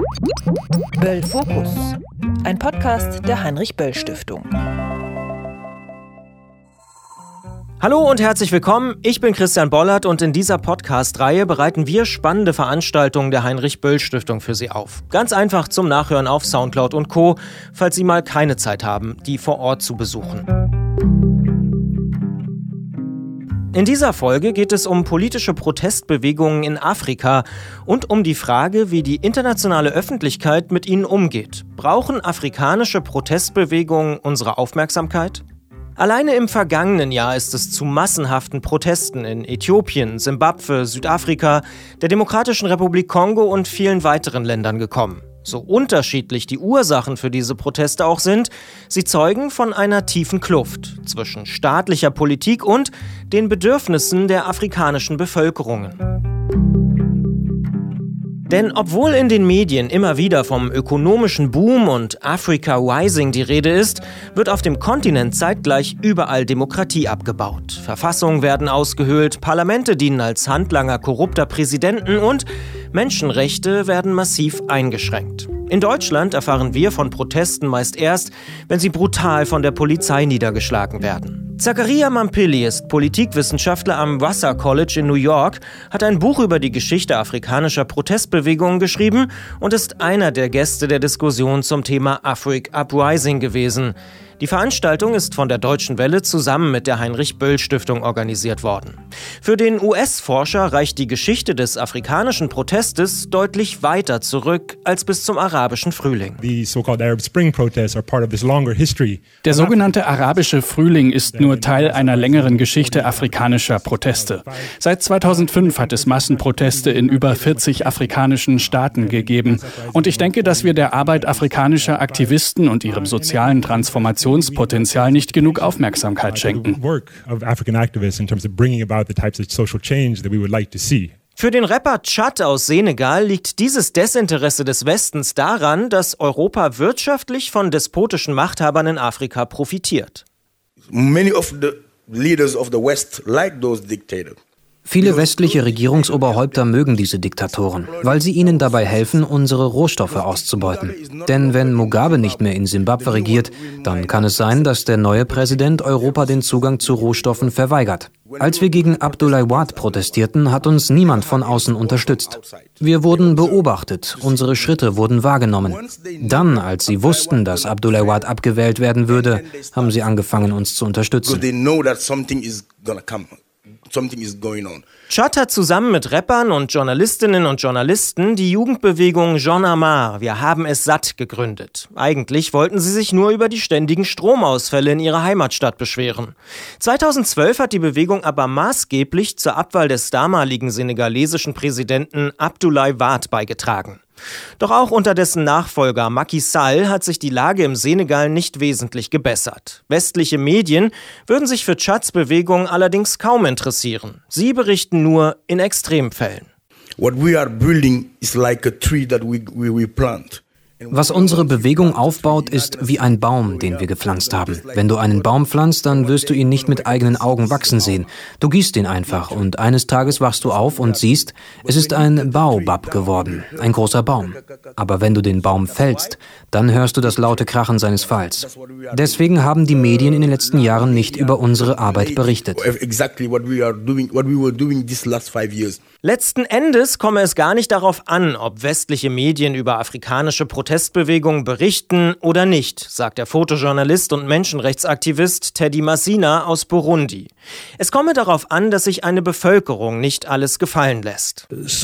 Böll Fokus, ein Podcast der Heinrich-Böll-Stiftung. Hallo und herzlich willkommen, ich bin Christian Bollert und in dieser Podcast-Reihe bereiten wir spannende Veranstaltungen der Heinrich-Böll-Stiftung für Sie auf. Ganz einfach zum Nachhören auf Soundcloud und Co., falls Sie mal keine Zeit haben, die vor Ort zu besuchen. In dieser Folge geht es um politische Protestbewegungen in Afrika und um die Frage, wie die internationale Öffentlichkeit mit ihnen umgeht. Brauchen afrikanische Protestbewegungen unsere Aufmerksamkeit? Alleine im vergangenen Jahr ist es zu massenhaften Protesten in Äthiopien, Simbabwe, Südafrika, der Demokratischen Republik Kongo und vielen weiteren Ländern gekommen. So unterschiedlich die Ursachen für diese Proteste auch sind, sie zeugen von einer tiefen Kluft zwischen staatlicher Politik und den Bedürfnissen der afrikanischen Bevölkerungen. Denn obwohl in den Medien immer wieder vom ökonomischen Boom und Africa Rising die Rede ist, wird auf dem Kontinent zeitgleich überall Demokratie abgebaut. Verfassungen werden ausgehöhlt, Parlamente dienen als Handlanger korrupter Präsidenten und Menschenrechte werden massiv eingeschränkt. In Deutschland erfahren wir von Protesten meist erst, wenn sie brutal von der Polizei niedergeschlagen werden. Zaccaria Mampilli ist Politikwissenschaftler am Vassar College in New York, hat ein Buch über die Geschichte afrikanischer Protestbewegungen geschrieben und ist einer der Gäste der Diskussion zum Thema Africa Uprising gewesen. Die Veranstaltung ist von der Deutschen Welle zusammen mit der Heinrich-Böll-Stiftung organisiert worden. Für den US-Forscher reicht die Geschichte des afrikanischen Protestes deutlich weiter zurück als bis zum arabischen Frühling. Der sogenannte arabische Frühling ist nur Teil einer längeren Geschichte afrikanischer Proteste. Seit 2005 hat es Massenproteste in über 40 afrikanischen Staaten gegeben. Und ich denke, dass wir der Arbeit afrikanischer Aktivisten und ihrem sozialen Transformationspotenzial nicht genug Aufmerksamkeit schenken. Für den Rapper Chad aus Senegal liegt dieses Desinteresse des Westens daran, dass Europa wirtschaftlich von despotischen Machthabern in Afrika profitiert. Many of the leaders of the West like those dictators. Viele westliche Regierungsoberhäupter mögen diese Diktatoren, weil sie ihnen dabei helfen, unsere Rohstoffe auszubeuten. Denn wenn Mugabe nicht mehr in Simbabwe regiert, dann kann es sein, dass der neue Präsident Europa den Zugang zu Rohstoffen verweigert. Als wir gegen Abdoulaye Wade protestierten, hat uns niemand von außen unterstützt. Wir wurden beobachtet, unsere Schritte wurden wahrgenommen. Dann, als sie wussten, dass Abdoulaye Wade abgewählt werden würde, haben sie angefangen, uns zu unterstützen. Chad hat zusammen mit Rappern und Journalistinnen und Journalisten die Jugendbewegung J'en ai marre, wir haben es satt, gegründet. Eigentlich wollten sie sich nur über die ständigen Stromausfälle in ihrer Heimatstadt beschweren. 2012 hat die Bewegung aber maßgeblich zur Abwahl des damaligen senegalesischen Präsidenten Abdoulaye Wade beigetragen. Doch auch unter dessen Nachfolger Macky Sall hat sich die Lage im Senegal nicht wesentlich gebessert. Westliche Medien würden sich für Chads Bewegung allerdings kaum interessieren. Sie berichten nur in Extremfällen. What we are building is like a tree that we plant. Was unsere Bewegung aufbaut, ist wie ein Baum, den wir gepflanzt haben. Wenn du einen Baum pflanzt, dann wirst du ihn nicht mit eigenen Augen wachsen sehen. Du gießt ihn einfach und eines Tages wachst du auf und siehst, es ist ein Baobab geworden, ein großer Baum. Aber wenn du den Baum fällst, dann hörst du das laute Krachen seines Falls. Deswegen haben die Medien in den letzten Jahren nicht über unsere Arbeit berichtet. Letzten Endes komme es gar nicht darauf an, ob westliche Medien über afrikanische Protestbewegungen berichten oder nicht, sagt der Fotojournalist und Menschenrechtsaktivist Teddy Masina aus Burundi. Es komme darauf an, dass sich eine Bevölkerung nicht alles gefallen lässt. Es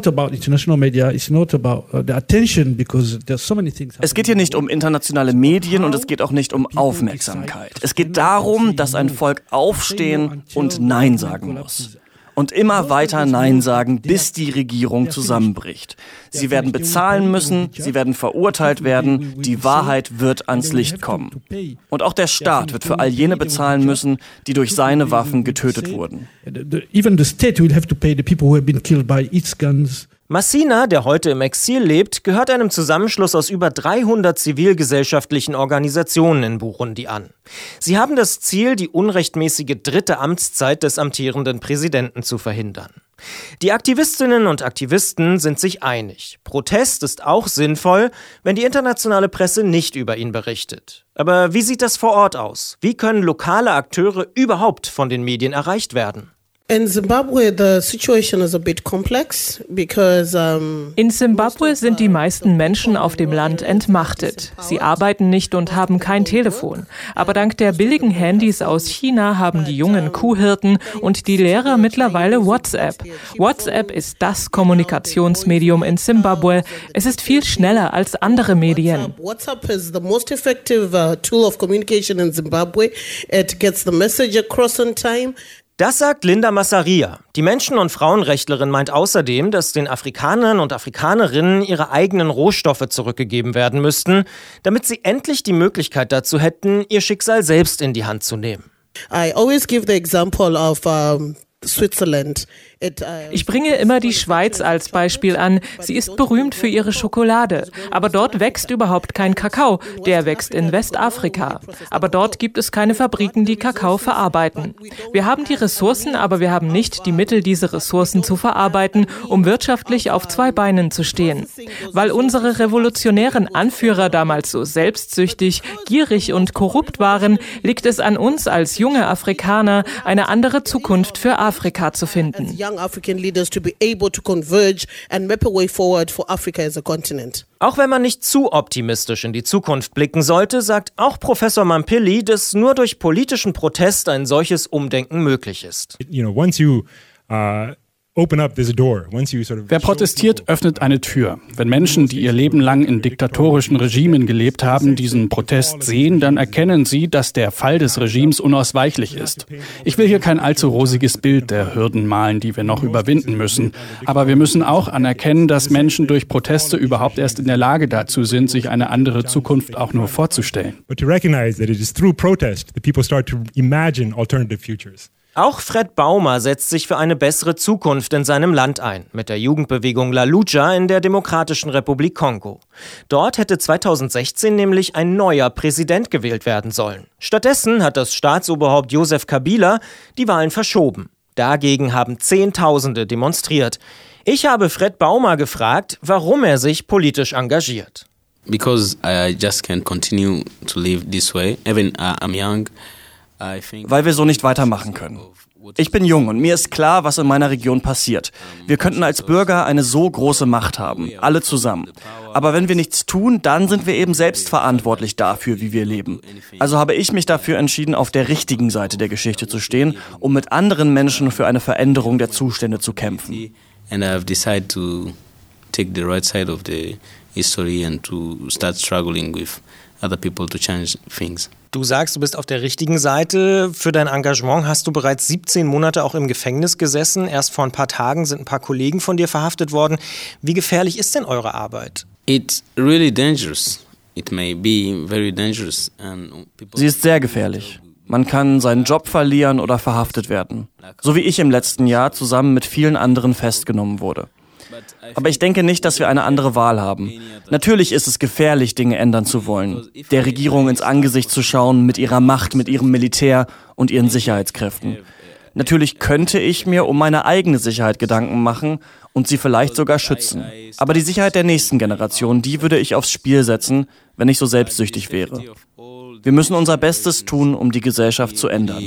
geht hier nicht um internationale Medien und es geht auch nicht um Aufmerksamkeit. Es geht darum, dass ein Volk aufstehen und Nein sagen muss. Und immer weiter Nein sagen, bis die Regierung zusammenbricht. Sie werden bezahlen müssen, sie werden verurteilt werden, die Wahrheit wird ans Licht kommen. Und auch der Staat wird für all jene bezahlen müssen, die durch seine Waffen getötet wurden. Masina, der heute im Exil lebt, gehört einem Zusammenschluss aus über 300 zivilgesellschaftlichen Organisationen in Burundi an. Sie haben das Ziel, die unrechtmäßige 3. Amtszeit des amtierenden Präsidenten zu verhindern. Die Aktivistinnen und Aktivisten sind sich einig. Protest ist auch sinnvoll, wenn die internationale Presse nicht über ihn berichtet. Aber wie sieht das vor Ort aus? Wie können lokale Akteure überhaupt von den Medien erreicht werden? In Zimbabwe, the situation is a bit complex because in Zimbabwe sind die meisten Menschen auf dem Land entmachtet. Sie arbeiten nicht und haben kein Telefon. Aber dank der billigen Handys aus China haben die jungen Kuhhirten und die Lehrer mittlerweile WhatsApp. WhatsApp ist das Kommunikationsmedium in Zimbabwe. Es ist viel schneller als andere Medien. WhatsApp is the most effective tool of communication in Zimbabwe. It gets the message across in time. Das sagt Linda Massaria. Die Menschen- und Frauenrechtlerin meint außerdem, dass den Afrikanern und Afrikanerinnen ihre eigenen Rohstoffe zurückgegeben werden müssten, damit sie endlich die Möglichkeit dazu hätten, ihr Schicksal selbst in die Hand zu nehmen. I always give the example of Switzerland. Ich bringe immer die Schweiz als Beispiel an. Sie ist berühmt für ihre Schokolade. Aber dort wächst überhaupt kein Kakao. Der wächst in Westafrika. Aber dort gibt es keine Fabriken, die Kakao verarbeiten. Wir haben die Ressourcen, aber wir haben nicht die Mittel, diese Ressourcen zu verarbeiten, um wirtschaftlich auf 2 Beinen zu stehen. Weil unsere revolutionären Anführer damals so selbstsüchtig, gierig und korrupt waren, liegt es an uns als junge Afrikaner, eine andere Zukunft für Afrika zu finden. African leaders to be able to converge and map a way forward for Africa as a continent. Auch wenn man nicht zu optimistisch in die Zukunft blicken sollte, sagt auch Professor Mampilli, dass nur durch politischen Protest ein solches Umdenken möglich ist. Wer protestiert, öffnet eine Tür. Wenn Menschen, die ihr Leben lang in diktatorischen Regimen gelebt haben, diesen Protest sehen, dann erkennen sie, dass der Fall des Regimes unausweichlich ist. Ich will hier kein allzu rosiges Bild der Hürden malen, die wir noch überwinden müssen. Aber wir müssen auch anerkennen, dass Menschen durch Proteste überhaupt erst in der Lage dazu sind, sich eine andere Zukunft auch nur vorzustellen. Auch Fred Baumer setzt sich für eine bessere Zukunft in seinem Land ein, mit der Jugendbewegung La Lucha in der Demokratischen Republik Kongo. Dort hätte 2016 nämlich ein neuer Präsident gewählt werden sollen. Stattdessen hat das Staatsoberhaupt Joseph Kabila die Wahlen verschoben. Dagegen haben Zehntausende demonstriert. Ich habe Fred Baumer gefragt, warum er sich politisch engagiert. Because I just can't continue to live this way. Even I'm young. Weil wir so nicht weitermachen können. Ich bin jung und mir ist klar, was in meiner Region passiert. Wir könnten als Bürger eine so große Macht haben, alle zusammen. Aber wenn wir nichts tun, dann sind wir eben selbst verantwortlich dafür, wie wir leben. Also habe ich mich dafür entschieden, auf der richtigen Seite der Geschichte zu stehen, um mit anderen Menschen für eine Veränderung der Zustände zu kämpfen. And I've decided to take the right side of the history and to start struggling with other people to change things. Du sagst, du bist auf der richtigen Seite. Für dein Engagement hast du bereits 17 Monate auch im Gefängnis gesessen. Erst vor ein paar Tagen sind ein paar Kollegen von dir verhaftet worden. Wie gefährlich ist denn eure Arbeit? It's really dangerous. It may be very dangerous. Sie ist sehr gefährlich. Man kann seinen Job verlieren oder verhaftet werden. So wie ich im letzten Jahr zusammen mit vielen anderen festgenommen wurde. Aber ich denke nicht, dass wir eine andere Wahl haben. Natürlich ist es gefährlich, Dinge ändern zu wollen. Der Regierung ins Angesicht zu schauen mit ihrer Macht, mit ihrem Militär und ihren Sicherheitskräften. Natürlich könnte ich mir um meine eigene Sicherheit Gedanken machen und sie vielleicht sogar schützen. Aber die Sicherheit der nächsten Generation, die würde ich aufs Spiel setzen, wenn ich so selbstsüchtig wäre. Wir müssen unser Bestes tun, um die Gesellschaft zu ändern.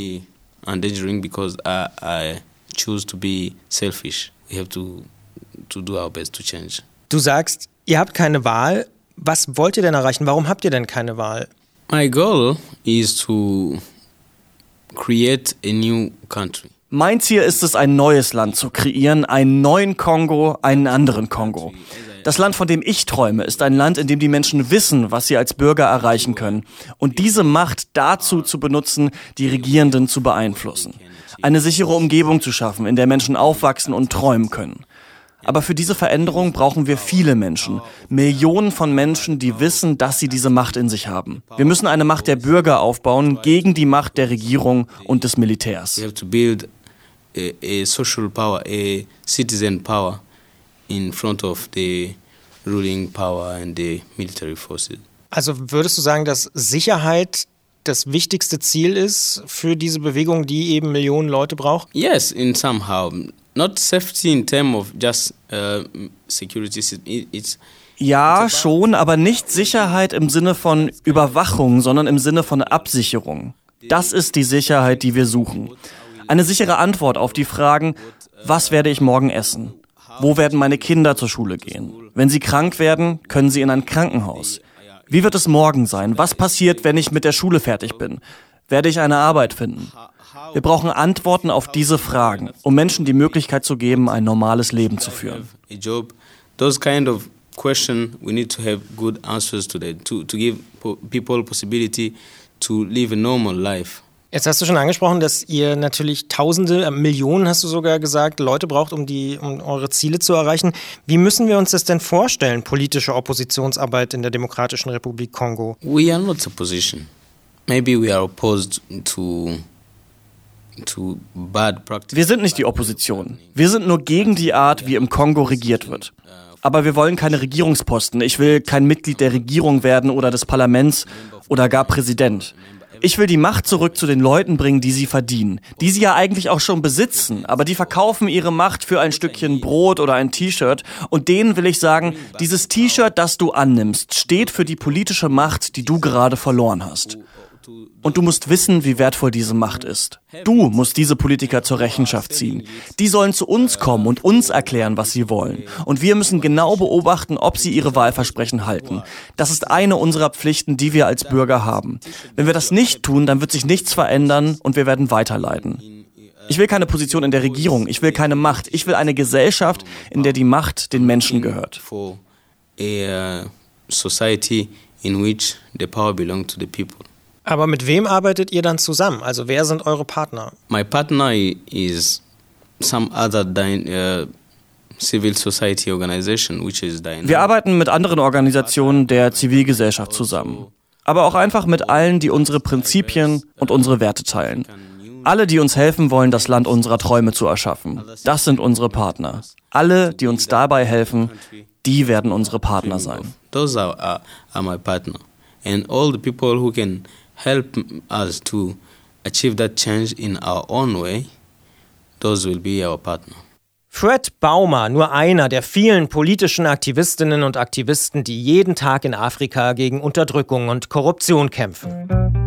Du sagst, ihr habt keine Wahl. Was wollt ihr denn erreichen? Warum habt ihr denn keine Wahl? My goal is to create a new country. Mein Ziel ist es, ein neues Land zu kreieren, einen neuen Kongo, einen anderen Kongo. Das Land, von dem ich träume, ist ein Land, in dem die Menschen wissen, was sie als Bürger erreichen können und diese Macht dazu zu benutzen, die Regierenden zu beeinflussen. Eine sichere Umgebung zu schaffen, in der Menschen aufwachsen und träumen können. Aber für diese Veränderung brauchen wir viele Menschen, Millionen von Menschen, die wissen, dass sie diese Macht in sich haben. Wir müssen eine Macht der Bürger aufbauen gegen die Macht der Regierung und des Militärs. We have to build a social power, a citizen power in front of the ruling power and the military forces. Also würdest du sagen, dass Sicherheit das wichtigste Ziel ist für diese Bewegung, die eben Millionen Leute braucht? Yes, in somehow. Not safety in terms of just security. It's Ja, schon, aber nicht Sicherheit im Sinne von Überwachung, sondern im Sinne von Absicherung. Das ist die Sicherheit, die wir suchen. Eine sichere Antwort auf die Fragen, was werde ich morgen essen? Wo werden meine Kinder zur Schule gehen? Wenn sie krank werden, können sie in ein Krankenhaus. Wie wird es morgen sein? Was passiert, wenn ich mit der Schule fertig bin? Werde ich eine Arbeit finden? Wir brauchen Antworten auf diese Fragen, um Menschen die Möglichkeit zu geben, ein normales Leben zu führen. Those kind of question, we need to have good answers to that, to give people possibility to live a normal life. Jetzt hast du schon angesprochen, dass ihr natürlich Tausende, Millionen, hast du sogar gesagt, Leute braucht, um eure Ziele zu erreichen. Wie müssen wir uns das denn vorstellen, politische Oppositionsarbeit in der Demokratischen Republik Kongo? We are not opposition. Maybe we are opposed to bad practice. Wir sind nicht die Opposition. Wir sind nur gegen die Art, wie im Kongo regiert wird. Aber wir wollen keine Regierungsposten. Ich will kein Mitglied der Regierung werden oder des Parlaments oder gar Präsident. Ich will die Macht zurück zu den Leuten bringen, die sie verdienen, die sie ja eigentlich auch schon besitzen, aber die verkaufen ihre Macht für ein Stückchen Brot oder ein T-Shirt und denen will ich sagen, dieses T-Shirt, das du annimmst, steht für die politische Macht, die du gerade verloren hast. Und du musst wissen, wie wertvoll diese Macht ist. Du musst diese Politiker zur Rechenschaft ziehen. Die sollen zu uns kommen und uns erklären, was sie wollen. Und wir müssen genau beobachten, ob sie ihre Wahlversprechen halten. Das ist eine unserer Pflichten, die wir als Bürger haben. Wenn wir das nicht tun, dann wird sich nichts verändern und wir werden weiterleiden. Ich will keine Position in der Regierung, ich will keine Macht. Ich will eine Gesellschaft, in der die Macht den Menschen gehört. For a society in which the power belongs to the people. Aber mit wem arbeitet ihr dann zusammen? Also wer sind eure Partner? My partner is some other civil society organization, which is dynamic. Wir arbeiten mit anderen Organisationen der Zivilgesellschaft zusammen. Aber auch einfach mit allen, die unsere Prinzipien und unsere Werte teilen. Alle, die uns helfen wollen, das Land unserer Träume zu erschaffen. Das sind unsere Partner. Alle, die uns dabei helfen, die werden unsere Partner sein. Those are my partner. And all the people who can help us to achieve that change in our own way, those will be our partner. Fred Bauma, nur einer der vielen politischen Aktivistinnen und Aktivisten, die jeden Tag in Afrika gegen Unterdrückung und Korruption kämpfen.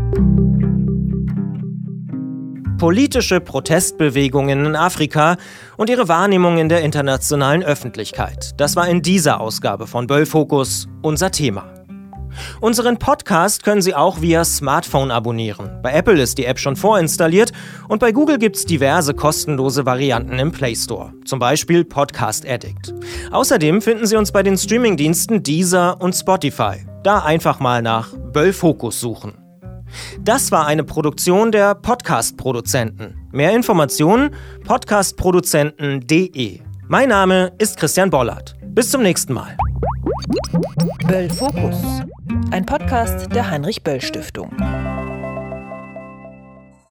Politische Protestbewegungen in Afrika und ihre Wahrnehmung in der internationalen Öffentlichkeit. Das war in dieser Ausgabe von Böll-Fokus unser Thema. Unseren Podcast können Sie auch via Smartphone abonnieren. Bei Apple ist die App schon vorinstalliert und bei Google gibt es diverse kostenlose Varianten im Play Store. Zum Beispiel Podcast Addict. Außerdem finden Sie uns bei den Streamingdiensten Deezer und Spotify. Da einfach mal nach Böll-Fokus suchen. Das war eine Produktion der Podcast-Produzenten. Mehr Informationen podcastproduzenten.de. Mein Name ist Christian Bollert. Bis zum nächsten Mal. Böll-Fokus, ein Podcast der Heinrich-Böll-Stiftung.